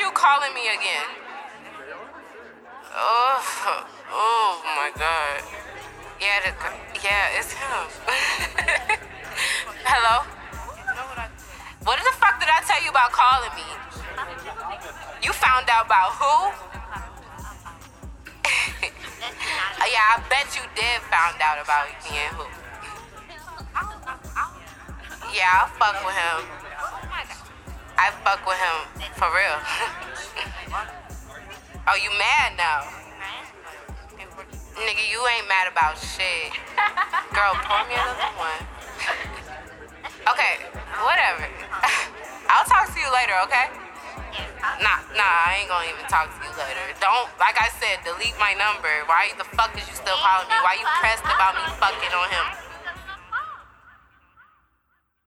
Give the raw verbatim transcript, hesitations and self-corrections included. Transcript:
you calling me again? Oh, oh my God. Yeah, the, yeah, it's him. Hello? What the fuck did I tell you about calling me? You found out about who? Yeah, I bet you did found out about me and who. Yeah, I fuck with him. I fuck with him for real. Oh, you mad now? Nigga, you ain't mad about shit. Girl, pour me another one. Okay, whatever. I'll talk to you later, okay? Nah, nah, I ain't gonna even talk to you later. Don't, like I said, delete my number. Why the fuck is you still calling me? Why you pressed about me fucking on him?